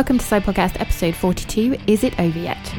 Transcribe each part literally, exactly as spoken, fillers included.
Welcome to Side Podcast episode forty-two, Is It Over Yet?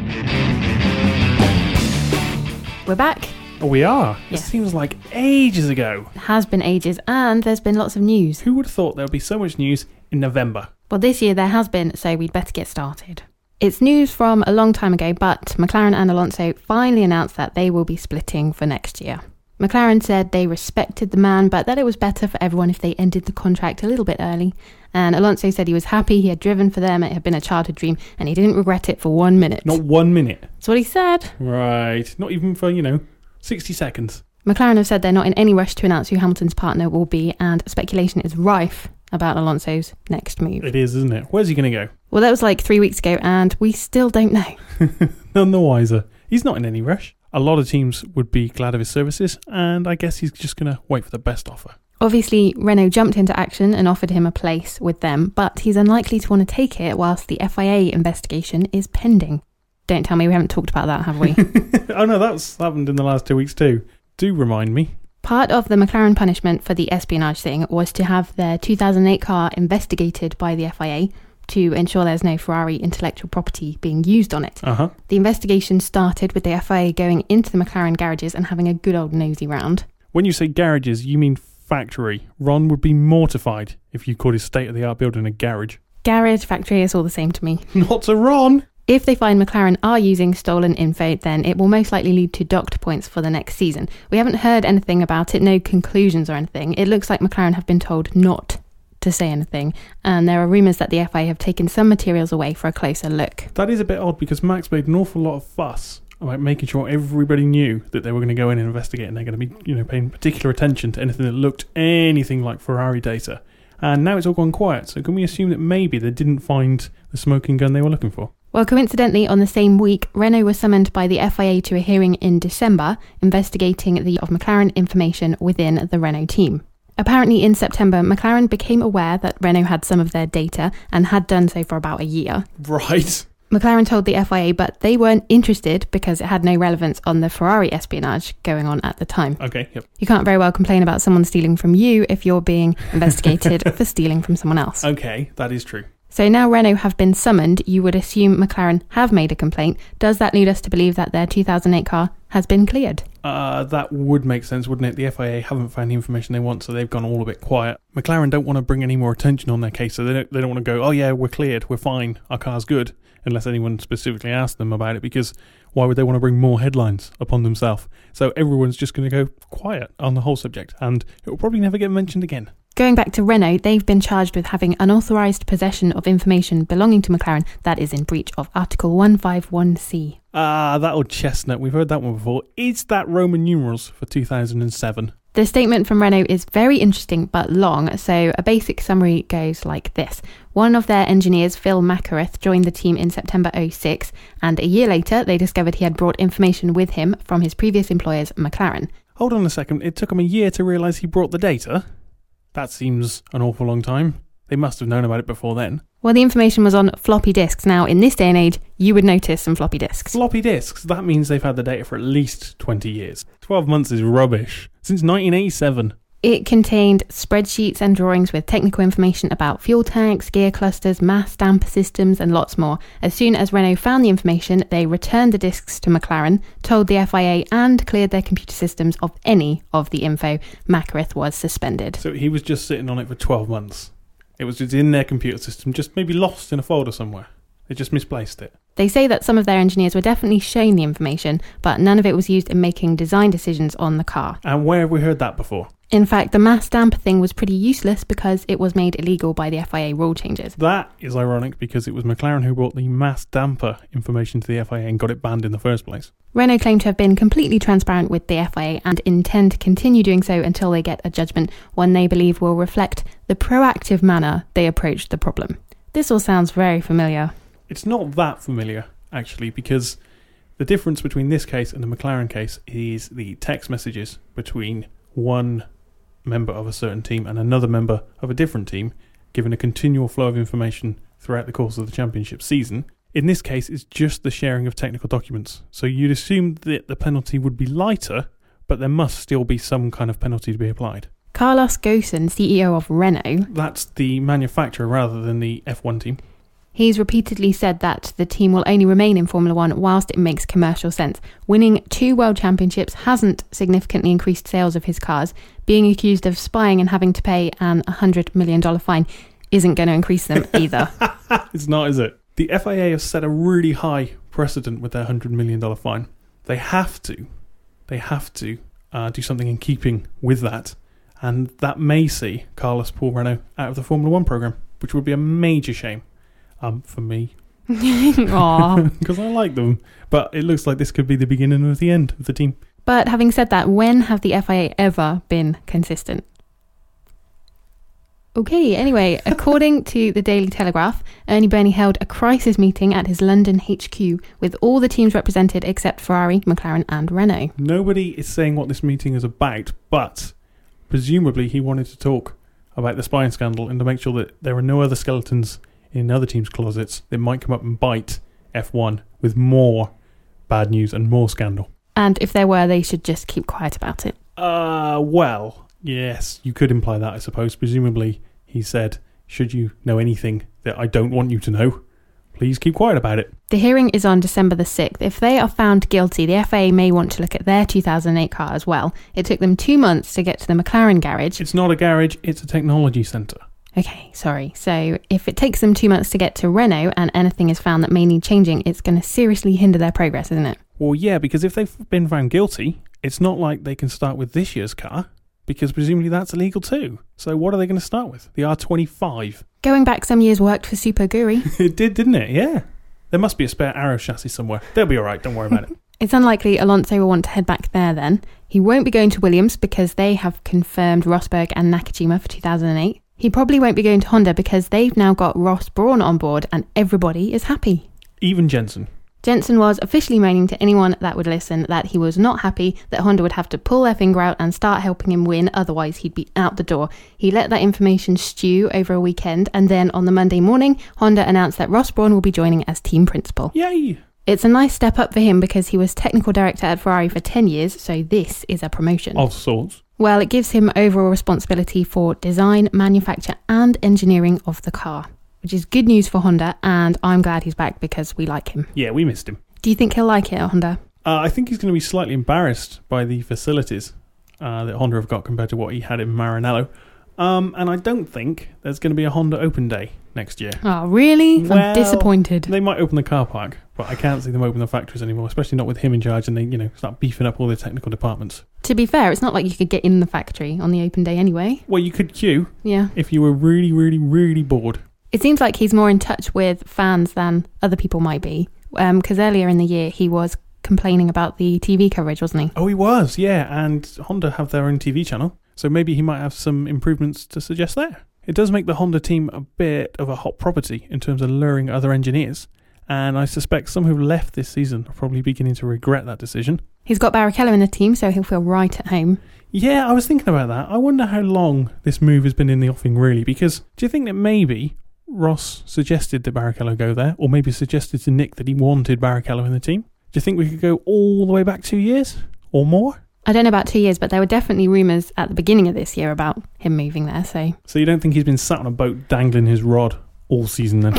We're back. Oh, we are? Yes. It seems like ages ago. It has been ages and there's been lots of news. Who would have thought there would be so much news in November? Well, this year there has been, so we'd better get started. It's news from a long time ago, but McLaren and Alonso finally announced that they will be splitting for next year. McLaren said they respected the man, but that it was better for everyone if they ended the contract a little bit early. And Alonso said he was happy he had driven for them, it had been a childhood dream, and he didn't regret it for one minute. Not one minute? That's what he said. Right. Not even for, you know, sixty seconds. McLaren have said they're not in any rush to announce who Hamilton's partner will be, and speculation is rife about Alonso's next move. It is, isn't it? Where's he going to go? Well, that was like three weeks ago, and we still don't know. None the wiser. He's not in any rush. A lot of teams would be glad of his services, and I guess he's just going to wait for the best offer. Obviously, Renault jumped into action and offered him a place with them, but he's unlikely to want to take it whilst the F I A investigation is pending. Don't tell me we haven't talked about that, have we? Oh no, that's happened in the last two weeks too. Do remind me. Part of the McLaren punishment for the espionage thing was to have their two thousand eight car investigated by the F I A to ensure there's no Ferrari intellectual property being used on it. Uh-huh. The investigation started with the F I A going into the McLaren garages and having a good old nosy round. When you say garages, you mean factory. Ron would be mortified if you called his state-of-the-art building a garage. Garage, factory, it's all the same to me. Not to Ron! If they find McLaren are using stolen info, then it will most likely lead to docked points for the next season. We haven't heard anything about it, no conclusions or anything. It looks like McLaren have been told not to say anything, and there are rumours that the F I A have taken some materials away for a closer look. That is a bit odd because Max made an awful lot of fuss about making sure everybody knew that they were going to go in and investigate, and they're going to be, you know, paying particular attention to anything that looked anything like Ferrari data. And now it's all gone quiet, so can we assume that maybe they didn't find the smoking gun they were looking for? Well, coincidentally, on the same week, Renault was summoned by the F I A to a hearing in December, investigating the of McLaren information within the Renault team. Apparently, in September, McLaren became aware that Renault had some of their data and had done so for about a year. Right. McLaren told the F I A, but they weren't interested because it had no relevance on the Ferrari espionage going on at the time. Okay, yep. You can't very well complain about someone stealing from you if you're being investigated for stealing from someone else. Okay, that is true. So now Renault have been summoned, you would assume McLaren have made a complaint. Does that lead us to believe that their two thousand eight car has been cleared? Uh, that would make sense, wouldn't it? The F I A haven't found the information they want, so they've gone all a bit quiet. McLaren don't want to bring any more attention on their case, so they don't, they don't want to go, oh yeah, we're cleared, we're fine, our car's good, unless anyone specifically asked them about it, because why would they want to bring more headlines upon themselves? So everyone's just going to go quiet on the whole subject, and it will probably never get mentioned again. Going back to Renault, they've been charged with having unauthorised possession of information belonging to McLaren that is in breach of Article one fifty-one C. Ah, that old chestnut, we've heard that one before. Is that Roman numerals for two thousand seven? The statement from Renault is very interesting but long, so a basic summary goes like this. One of their engineers, Phil Macareth, joined the team in September oh six, and a year later they discovered he had brought information with him from his previous employers, McLaren. Hold on a second, it took him a year to realise he brought the data? That seems an awful long time. They must have known about it before then. Well, the information was on floppy disks. Now, in this day and age, you would notice some floppy disks. Floppy disks? That means they've had the data for at least twenty years. twelve months is rubbish. Since nineteen eighty-seven. It contained spreadsheets and drawings with technical information about fuel tanks, gear clusters, mass damper systems, and lots more. As soon as Renault found the information, they returned the disks to McLaren, told the F I A, and cleared their computer systems of any of the info. Macareth was suspended. So he was just sitting on it for twelve months. It was just in their computer system, just maybe lost in a folder somewhere. They just misplaced it. They say that some of their engineers were definitely shown the information, but none of it was used in making design decisions on the car. And where have we heard that before? In fact, the mass damper thing was pretty useless because it was made illegal by the F I A rule changes. That is ironic because it was McLaren who brought the mass damper information to the F I A and got it banned in the first place. Renault claim to have been completely transparent with the F I A and intend to continue doing so until they get a judgment, one they believe will reflect the proactive manner they approached the problem. This all sounds very familiar. It's not that familiar, actually, because the difference between this case and the McLaren case is the text messages between one member of a certain team and another member of a different team, given a continual flow of information throughout the course of the championship season. In this case, it's just the sharing of technical documents. So you'd assume that the penalty would be lighter, but there must still be some kind of penalty to be applied. Carlos Ghosn, C E O of Renault. That's the manufacturer rather than the F one team. He's repeatedly said that the team will only remain in Formula One whilst it makes commercial sense. Winning two world championships hasn't significantly increased sales of his cars. Being accused of spying and having to pay an one hundred million dollars fine isn't going to increase them either. It's not, is it? The F I A have set a really high precedent with their one hundred million dollars fine. They have to. They have to uh, do something in keeping with that. And that may see Carlos Paul Renault out of the Formula One programme, which would be a major shame um, for me. Aww. Because I like them. But it looks like this could be the beginning of the end of the team. But having said that, when have the F I A ever been consistent? Okay, anyway, according to the Daily Telegraph, Ernie Burney held a crisis meeting at his London H Q with all the teams represented except Ferrari, McLaren and Renault. Nobody is saying what this meeting is about, but presumably he wanted to talk about the spying scandal and to make sure that there are no other skeletons in other teams' closets that might come up and bite F one with more bad news and more scandal. And if there were, they should just keep quiet about it. Uh, well... Yes, you could imply that, I suppose. Presumably, he said, should you know anything that I don't want you to know, please keep quiet about it. The hearing is on December the sixth. If they are found guilty, the F A A may want to look at their two thousand eight car as well. It took them two months to get to the McLaren garage. It's not a garage, it's a technology centre. Okay, sorry. So if it takes them two months to get to Renault and anything is found that may need changing, it's going to seriously hinder their progress, isn't it? Well, yeah, because if they've been found guilty, it's not like they can start with this year's car, because presumably that's illegal too. So what are they going to start with? The R twenty-five? Going back some years worked for Super Guri. It did, didn't it? Yeah. There must be a spare Arrow chassis somewhere. They'll be all right, don't worry about it. It's unlikely Alonso will want to head back there then. He won't be going to Williams because they have confirmed Rosberg and Nakajima for two thousand eight. He probably won't be going to Honda because they've now got Ross Brawn on board and everybody is happy. Even Jensen. Jensen was officially moaning to anyone that would listen that he was not happy that Honda would have to pull their finger out and start helping him win, otherwise he'd be out the door. He let that information stew over a weekend, and then on the Monday morning, Honda announced that Ross Brawn will be joining as team principal. Yay! It's a nice step up for him because he was technical director at Ferrari for ten years, so this is a promotion. Of sorts. Well, it gives him overall responsibility for design, manufacture and engineering of the car, which is good news for Honda, and I'm glad he's back because we like him. Yeah, we missed him. Do you think he'll like it at Honda? Uh, I think he's going to be slightly embarrassed by the facilities uh, that Honda have got compared to what he had in Maranello. Um, and I don't think there's going to be a Honda Open Day next year. Oh, really? Well, I'm disappointed. They might open the car park, but I can't see them open the factories anymore, especially not with him in charge and they, you know, start beefing up all the technical departments. To be fair, it's not like you could get in the factory on the open day anyway. Well, you could queue. Yeah. If you were really, really, really bored. It seems like he's more in touch with fans than other people might be, because um, earlier in the year he was complaining about the T V coverage, wasn't he? Oh, he was, yeah, and Honda have their own T V channel, so maybe he might have some improvements to suggest there. It does make the Honda team a bit of a hot property in terms of luring other engineers, and I suspect some who've left this season are probably beginning to regret that decision. He's got Barrichello in the team, so he'll feel right at home. Yeah, I was thinking about that. I wonder how long this move has been in the offing, really, because do you think that maybe Ross suggested that Barrichello go there, or maybe suggested to Nick that he wanted Barrichello in the team? Do you think we could go all the way back two years or more? I don't know about two years, but there were definitely rumours at the beginning of this year about him moving there. So, so you don't think he's been sat on a boat dangling his rod all season then?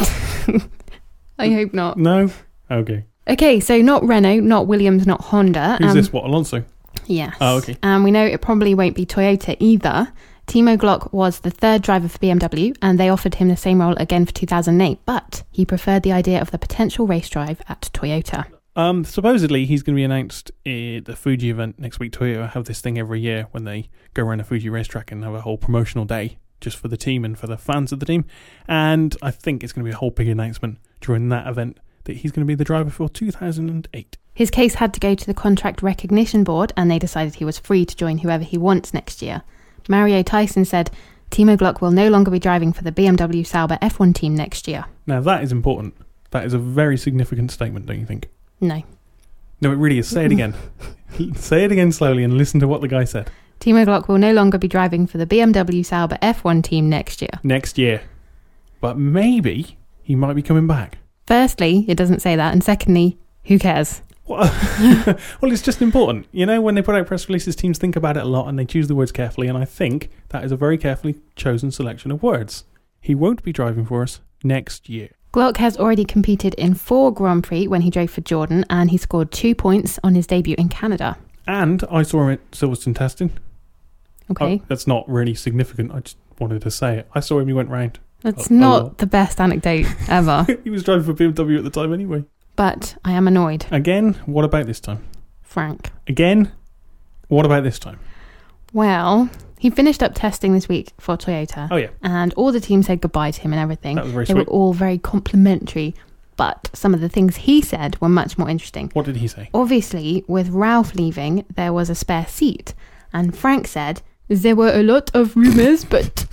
I hope not. No? Okay. Okay, so not Renault, not Williams, not Honda. Who's um, this? What, Alonso? Yes. Oh, okay. And we know it probably won't be Toyota either. Timo Glock was the third driver for B M W and they offered him the same role again for two thousand eight, but he preferred the idea of the potential race drive at Toyota. Um, supposedly he's going to be announced at the Fuji event next week. Toyota have this thing every year when they go around a Fuji racetrack and have a whole promotional day just for the team and for the fans of the team. And I think it's going to be a whole big announcement during that event that he's going to be the driver for two thousand eight. His case had to go to the Contract Recognition Board and they decided he was free to join whoever he wants next year. Mario Tyson said Timo Glock will no longer be driving for the B M W Sauber F one team next year. Now that is important. That is a very significant statement, don't you think? No. No, it really is. Say it again. Say it again slowly and listen to what the guy said. Timo Glock will no longer be driving for the B M W Sauber F one team next year. Next year. But maybe he might be coming back. Firstly, it doesn't say that. And secondly, who cares? Well, it's just important. You know, when they put out press releases, teams think about it a lot and they choose the words carefully. And I think that is a very carefully chosen selection of words. He won't be driving for us next year. Glock has already competed in four Grand Prix when he drove for Jordan, and he scored two points on his debut in Canada. And I saw him at Silverstone testing. Okay. Oh, that's not really significant. I just wanted to say it. I saw him, he went round. That's oh, not oh well. the best anecdote ever. He was driving for B M W at the time anyway. But I am annoyed. Again, what about this time? Frank. Again, what about this time? Well, he finished up testing this week for Toyota. Oh, yeah. And all the team said goodbye to him and everything. That was very they sweet. were all very complimentary. But some of the things he said were much more interesting. What did he say? Obviously, with Ralph leaving, there was a spare seat. And Frank said, there were a lot of rumours, but...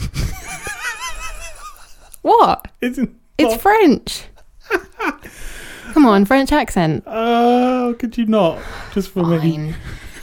What? Isn't It's not... French. Come on, French accent. Oh, could you not? Just for me. Fine.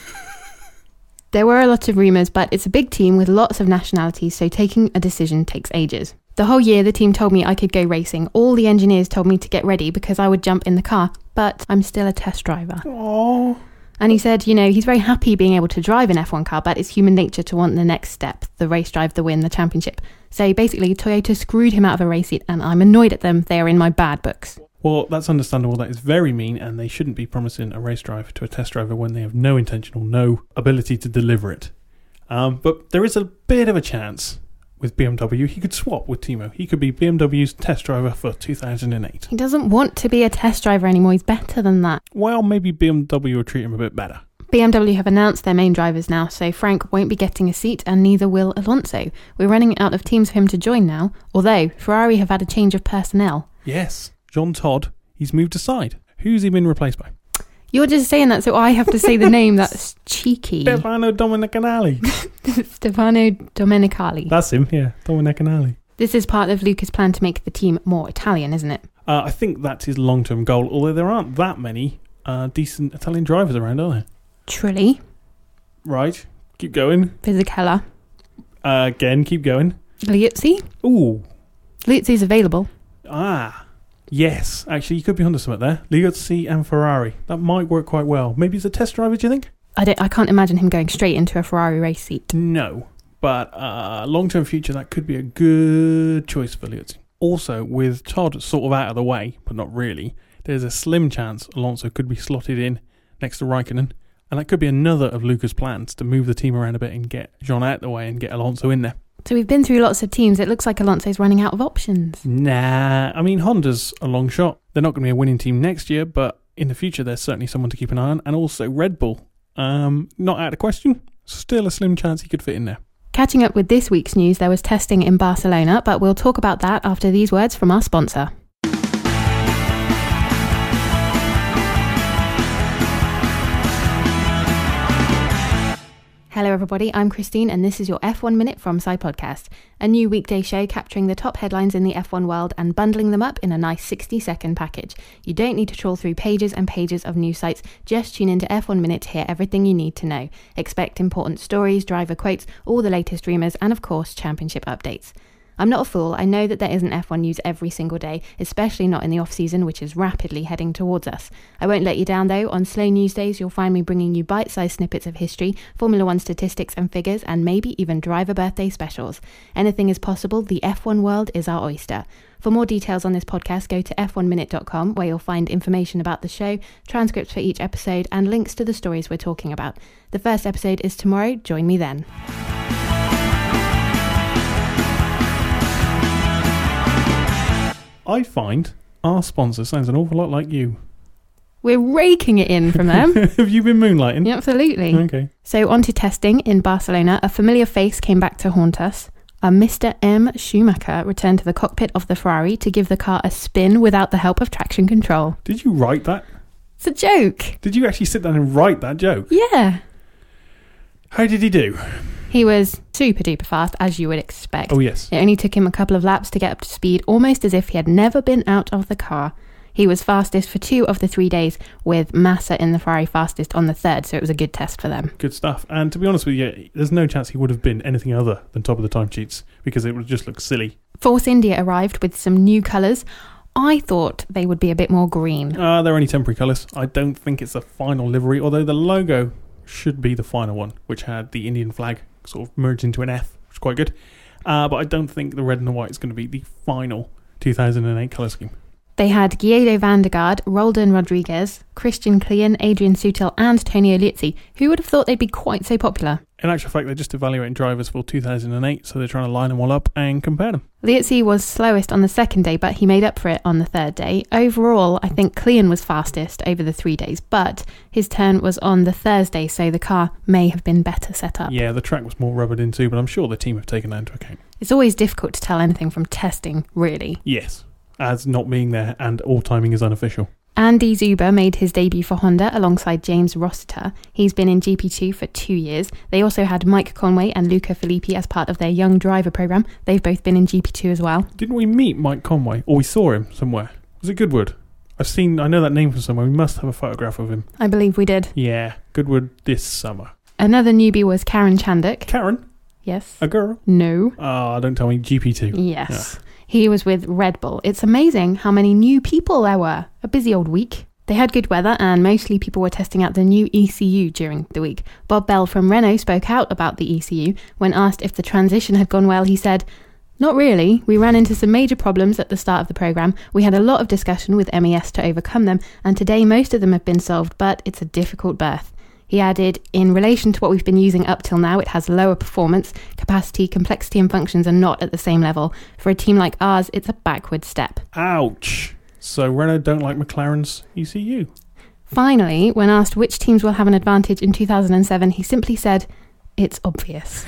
There were a lot of rumours, but it's a big team with lots of nationalities, so taking a decision takes ages. The whole year, the team told me I could go racing. All the engineers told me to get ready because I would jump in the car, but I'm still a test driver. Oh. And he said, you know, he's very happy being able to drive an F one car, but it's human nature to want the next step, the race drive, the win, the championship. So basically, Toyota screwed him out of a race seat, and I'm annoyed at them. They are in my bad books. Well, that's understandable. That is very mean, and they shouldn't be promising a race drive to a test driver when they have no intention or no ability to deliver it. Um, but there is a bit of a chance with B M W. He could swap with Timo. He could be B M W's test driver for two thousand eight. He doesn't want to be a test driver anymore. He's better than that. Well, maybe B M W will treat him a bit better. B M W have announced their main drivers now, so Frank won't be getting a seat and neither will Alonso. We're running out of teams for him to join now, although Ferrari have had a change of personnel. Yes, Jean Todt, he's moved aside. Who's he been replaced by? You're just saying that so I have to say the name. That's cheeky. Stefano Domenicali. Stefano Domenicali. That's him, yeah, Domenicali. This is part of Luca's plan to make the team more Italian, isn't it? Uh, I think that's his long-term goal, although there aren't that many uh, decent Italian drivers around, are there? Trulli. Right, keep going. Fisichella. Uh, again, keep going. Liuzzi. Ooh. Liuzzi's available. Ah. Yes, actually, you could be onto something there. Liuzzi and Ferrari. That might work quite well. Maybe he's a test driver, do you think? I don't. I can't imagine him going straight into a Ferrari race seat. No, but uh, long-term future, that could be a good choice for Liuzzi. Also, with Todd sort of out of the way, but not really, there's a slim chance Alonso could be slotted in next to Raikkonen, and that could be another of Luca's plans to move the team around a bit and get Jean out of the way and get Alonso in there. So we've been through lots of teams. It looks like Alonso's running out of options. Nah, I mean, Honda's a long shot. They're not going to be a winning team next year, but in the future, there's certainly someone to keep an eye on. And also Red Bull. Um, not out of question. Still a slim chance he could fit in there. Catching up with this week's news, there was testing in Barcelona, but we'll talk about that after these words from our sponsor. Hello everybody, I'm Christine and this is your F one Minute from Sci Podcast, a new weekday show capturing the top headlines in the F one world and bundling them up in a nice sixty second package. You don't need to trawl through pages and pages of news sites, just tune into F one Minute to hear everything you need to know. Expect important stories, driver quotes, all the latest rumours and of course championship updates. I'm not a fool, I know that there isn't F one news every single day, especially not in the off-season, which is rapidly heading towards us. I won't let you down though. On slow news days, you'll find me bringing you bite-sized snippets of history, Formula One statistics and figures, and maybe even driver birthday specials. Anything is possible, the F one world is our oyster. For more details on this podcast, go to f one minute dot com, where you'll find information about the show, transcripts for each episode, and links to the stories we're talking about. The first episode is tomorrow, join me then. I find our sponsor sounds an awful lot like you. We're raking it in from them. Have you been moonlighting? Yeah, absolutely. Okay. So on to testing in Barcelona. A familiar face came back to haunt us. A Mister M. Schumacher returned to the cockpit of the Ferrari to give the car a spin without the help of traction control. Did you write that? It's a joke. Did you actually sit down and write that joke? Yeah. How did he do? He was super duper fast, as you would expect. Oh, yes. It only took him a couple of laps to get up to speed, almost as if he had never been out of the car. He was fastest for two of the three days, with Massa in the Ferrari fastest on the third, so it was a good test for them. Good stuff. And to be honest with you, there's no chance he would have been anything other than top of the timesheets, because it would just look silly. Force India arrived with some new colours. I thought they would be a bit more green. Uh, they're only temporary colours. I don't think it's the final livery, although the logo should be the final one, which had the Indian flag sort of merged into an F, which is quite good. Uh, but I don't think the red and the white is going to be the final two thousand eight colour scheme. They had Guido van der Garde, Roldan Rodriguez, Christian Klein, Adrian Sutil and Tonio Liuzzi. Who would have thought they'd be quite so popular? In actual fact, they're just evaluating drivers for two thousand eight, so they're trying to line them all up and compare them. Liuzzi was slowest on the second day, but he made up for it on the third day. Overall, I think Klein was fastest over the three days, but his turn was on the Thursday, so the car may have been better set up. Yeah, the track was more rubbered into, but I'm sure the team have taken that into account. It's always difficult to tell anything from testing, really. Yes, as not being there and all timing is unofficial. Andy Zuber made his debut for Honda alongside James Rossiter. He's been in G P two for two years. They also had Mike Conway and Luca Filippi as part of their young driver programme. They've both been in G P two as well. Didn't we meet Mike Conway? Or we saw him somewhere? Was it Goodwood? I've seen, I know that name from somewhere. We must have a photograph of him. I believe we did. Yeah, Goodwood this summer. Another newbie was Karen Chanduk. Karen? Yes. A girl? No. Ah, don't tell me G P two. Yes. Yeah. He was with Red Bull. It's amazing how many new people there were. A busy old week. They had good weather and mostly people were testing out the new E C U during the week. Bob Bell from Renault spoke out about the E C U. When asked if the transition had gone well, he said, "Not really. We ran into some major problems at the start of the programme. We had a lot of discussion with M E S to overcome them, and today most of them have been solved, but it's a difficult berth." He added, "In relation to what we've been using up till now, it has lower performance, capacity, complexity and functions are not at the same level. For a team like ours, it's a backward step." Ouch. So Renault don't like McLaren's E C U. Finally, when asked which teams will have an advantage in two thousand seven, he simply said, "It's obvious."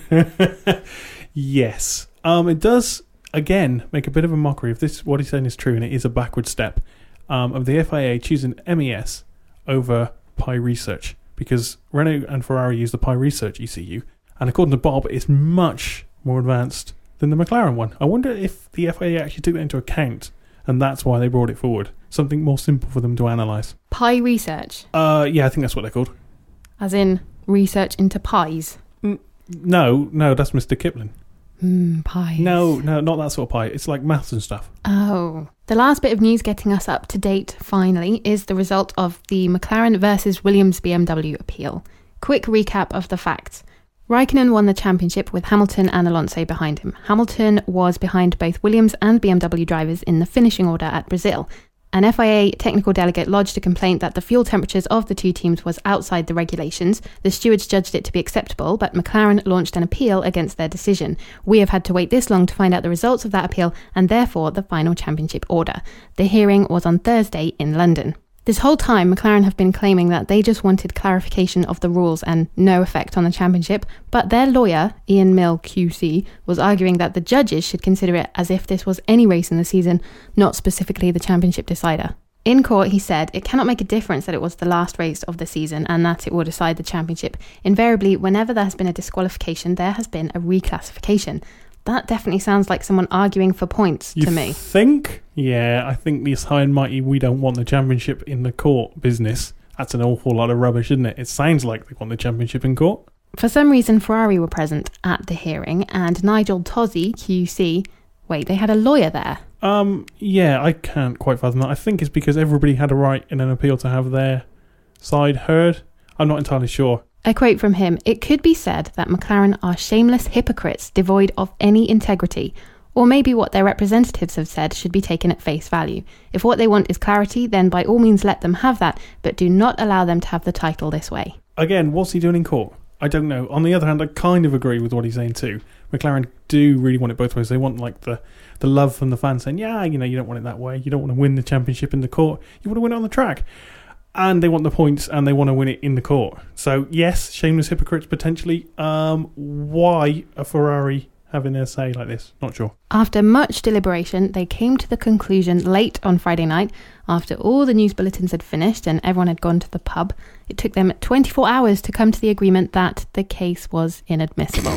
Yes. Um, it does, again, make a bit of a mockery if this what he's saying is true, and it is a backward step, um, of the F I A choosing M E S over Pi Research, because Renault and Ferrari use the Pi Research E C U, and according to Bob, it's much more advanced than the McLaren one. I wonder if the F I A actually took that into account, and that's why they brought it forward. Something more simple for them to analyse. Pi Research? Uh, yeah, I think that's what they're called. As in research into pies? Mm, no, no, that's Mister Kipling. Hmm, pies. No, no, not that sort of pie. It's like maths and stuff. Oh. The last bit of news getting us up to date, finally, is the result of the McLaren versus Williams B M W appeal. Quick recap of the facts. Raikkonen won the championship with Hamilton and Alonso behind him. Hamilton was behind both Williams and B M W drivers in the finishing order at Brazil. An F I A technical delegate lodged a complaint that the fuel temperatures of the two teams was outside the regulations. The stewards judged it to be acceptable, but McLaren launched an appeal against their decision. We have had to wait this long to find out the results of that appeal and therefore the final championship order. The hearing was on Thursday in London. This whole time, McLaren have been claiming that they just wanted clarification of the rules and no effect on the championship, but their lawyer, Ian Mill Q C, was arguing that the judges should consider it as if this was any race in the season, not specifically the championship decider. In court, he said it cannot make a difference that it was the last race of the season and that it will decide the championship. Invariably, whenever there has been a disqualification, there has been a reclassification. That definitely sounds like someone arguing for points you to me. Think? Yeah, I think this high and mighty "we don't want the championship in the court" business, that's an awful lot of rubbish, isn't it? It sounds like they want the championship in court. For some reason, Ferrari were present at the hearing, and Nigel Tozzi, Q C... Wait, they had a lawyer there? Um, yeah, I can't quite fathom that. I think it's because everybody had a right in an appeal to have their side heard. I'm not entirely sure. A quote from him, "It could be said that McLaren are shameless hypocrites devoid of any integrity. Or maybe what their representatives have said should be taken at face value. If what they want is clarity, then by all means let them have that, but do not allow them to have the title this way." Again, what's he doing in court? I don't know. On the other hand, I kind of agree with what he's saying too. McLaren do really want it both ways. They want like the, the love from the fans saying, yeah, you know, you don't want it that way. You don't want to win the championship in the court. You want to win it on the track. And they want the points and they want to win it in the court. So, yes, shameless hypocrites potentially. Um, why a Ferrari having their say like this? Not sure. After much deliberation, they came to the conclusion late on Friday night, after all the news bulletins had finished and everyone had gone to the pub. It took them twenty-four hours to come to the agreement that the case was inadmissible.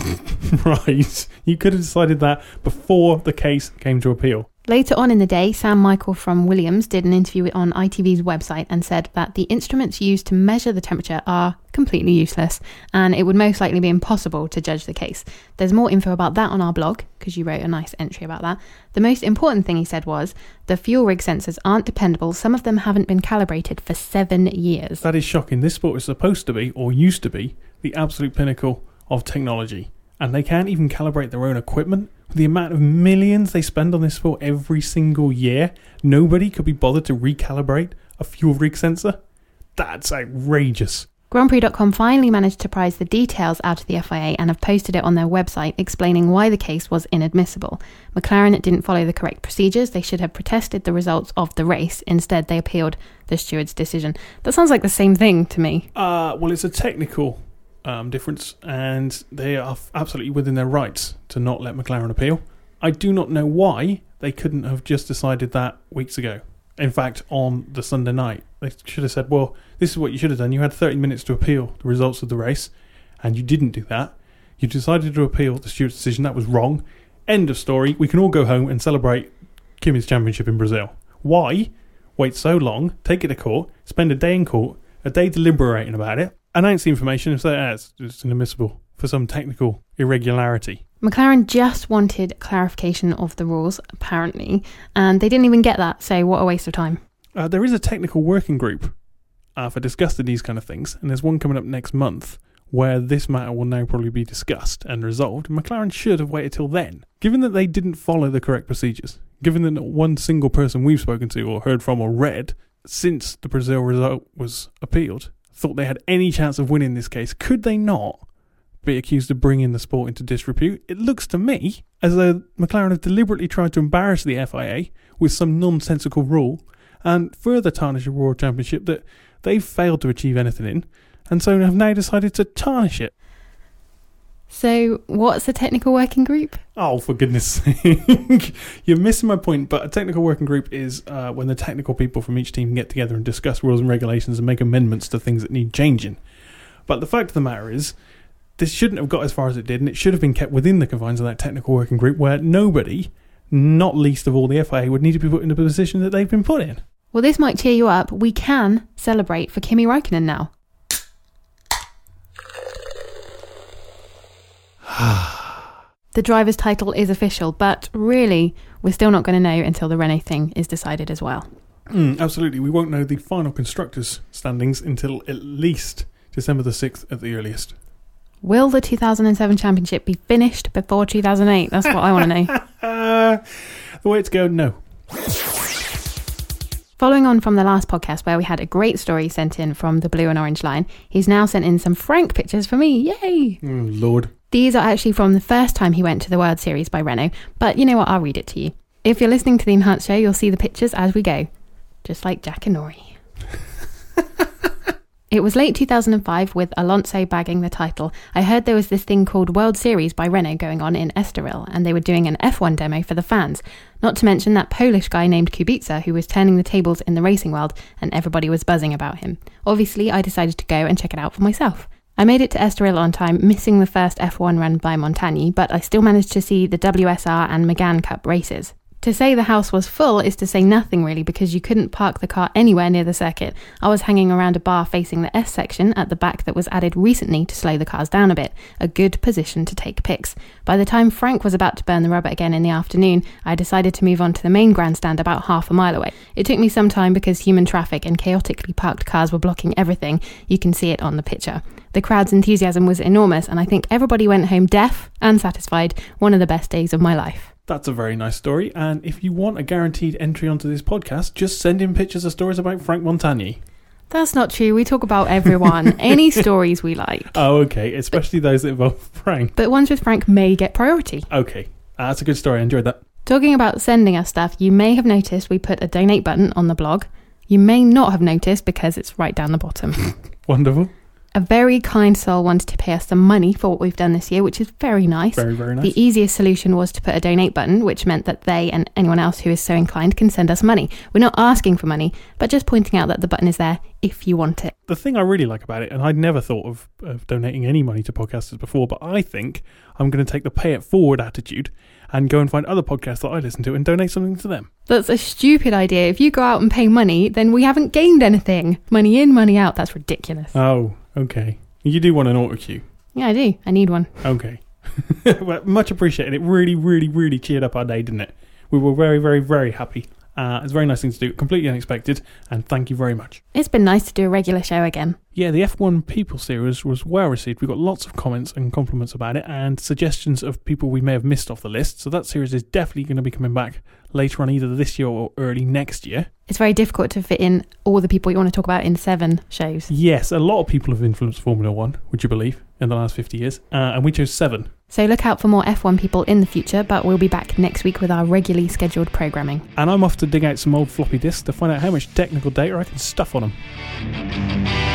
Right. You could have decided that before the case came to appeal. Later on in the day, Sam Michael from Williams did an interview on I T V's website and said that the instruments used to measure the temperature are completely useless and it would most likely be impossible to judge the case. There's more info about that on our blog, because you wrote a nice entry about that. The most important thing he said was, the fuel rig sensors aren't dependable. Some of them haven't been calibrated for seven years. That is shocking. This sport is supposed to be, or used to be, the absolute pinnacle of technology. And they can't even calibrate their own equipment. The amount of millions they spend on this sport every single year, nobody could be bothered to recalibrate a fuel rig sensor? That's outrageous. Grand Prix dot com finally managed to prize the details out of the F I A and have posted it on their website explaining why the case was inadmissible. McLaren didn't follow the correct procedures. They should have protested the results of the race. Instead, they appealed the steward's decision. That sounds like the same thing to me. Uh, well, it's a technical um, difference, and they are absolutely within their rights to not let McLaren appeal. I do not know why they couldn't have just decided that weeks ago. In fact, on the Sunday night, they should have said, well, this is what you should have done. You had thirty minutes to appeal the results of the race, and you didn't do that. You decided to appeal the steward's decision. That was wrong. End of story. We can all go home and celebrate Kimi's championship in Brazil. Why wait so long, take it to court, spend a day in court, a day deliberating about it, announce the information and say, ah, it's, it's inadmissible for some technical irregularity? McLaren just wanted clarification of the rules, apparently, and they didn't even get that, so what a waste of time. Uh, there is a technical working group uh, for discussing these kind of things, and there's one coming up next month where this matter will now probably be discussed and resolved. McLaren should have waited till then. Given that they didn't follow the correct procedures, given that not one single person we've spoken to or heard from or read since the Brazil result was appealed thought they had any chance of winning this case, could they not be accused of bringing the sport into disrepute? It looks to me as though McLaren have deliberately tried to embarrass the F I A with some nonsensical rule and further tarnish a World Championship that they've failed to achieve anything in, and so have now decided to tarnish it. So, what's a technical working group? Oh, for goodness sake. You're missing my point, but a technical working group is uh, when the technical people from each team get together and discuss rules and regulations and make amendments to things that need changing. But the fact of the matter is, this shouldn't have got as far as it did, and it should have been kept within the confines of that technical working group where nobody, not least of all the F I A, would need to be put in the position that they've been put in. Well, this might cheer you up. We can celebrate for Kimi Räikkönen now. The driver's title is official, but really, we're still not going to know until the Renault thing is decided as well. Mm, absolutely. We won't know the final constructors' standings until at least December the sixth at the earliest. Will the two thousand seven championship be finished before two thousand eight? That's what I want to know. uh, the way it's going, no. Following on from the last podcast where we had a great story sent in from the Blue and Orange line, he's now sent in some Frank pictures for me. Yay! Mm, Lord. These are actually from the first time he went to the World Series by Renault, but you know what, I'll read it to you. If you're listening to the Enhanced Show, you'll see the pictures as we go. Just like Jack and Nori. It was late two thousand five with Alonso bagging the title. I heard there was this thing called World Series by Renault going on in Estoril, and they were doing an F one demo for the fans. Not to mention that Polish guy named Kubica who was turning the tables in the racing world, and everybody was buzzing about him. Obviously, I decided to go and check it out for myself. I made it to Estoril on time, missing the first F one run by Montagny, but I still managed to see the W S R and Megane Cup races. To say the house was full is to say nothing really, because you couldn't park the car anywhere near the circuit. I was hanging around a bar facing the S section at the back that was added recently to slow the cars down a bit, a good position to take pics. By the time Frank was about to burn the rubber again in the afternoon, I decided to move on to the main grandstand about half a mile away. It took me some time because human traffic and chaotically parked cars were blocking everything. You can see it on the picture. The crowd's enthusiasm was enormous, and I think everybody went home deaf and satisfied. One of the best days of my life. That's a very nice story, and if you want a guaranteed entry onto this podcast, just send in pictures of stories about Frank Montagny. That's not true. We talk about everyone. Any stories we like. Oh, okay. Especially those that involve Frank. But ones with Frank may get priority. Okay. Uh, that's a good story. I enjoyed that. Talking about sending us stuff, you may have noticed we put a donate button on the blog. You may not have noticed because it's right down the bottom. Wonderful. A very kind soul wanted to pay us some money for what we've done this year, which is very nice. Very, very nice. The easiest solution was to put a donate button, which meant that they and anyone else who is so inclined can send us money. We're not asking for money, but just pointing out that the button is there if you want it. The thing I really like about it, and I'd never thought of, of donating any money to podcasters before, but I think I'm going to take the pay it forward attitude and go and find other podcasts that I listen to and donate something to them. That's a stupid idea. If you go out and pay money, then we haven't gained anything. Money in, money out. That's ridiculous. Oh, okay. You do want an auto cue? Yeah, I do. I need one. Okay. Well, much appreciated. It really, really, really cheered up our day, didn't it? We were very, very, very happy Uh, it's a very nice thing to do, completely unexpected, and thank you very much. It's been nice to do a regular show again. Yeah, the F one People series was well received. We got lots of comments and compliments about it, and suggestions of people we may have missed off the list. So that series is definitely going to be coming back later on, either this year or early next year. It's very difficult to fit in all the people you want to talk about in seven shows. Yes, a lot of people have influenced Formula One, would you believe, in the last fifty years, uh, and we chose seven. So look out for more F one People in the future, but we'll be back next week with our regularly scheduled programming. And I'm off to dig out some old floppy disks to find out how much technical data I can stuff on them.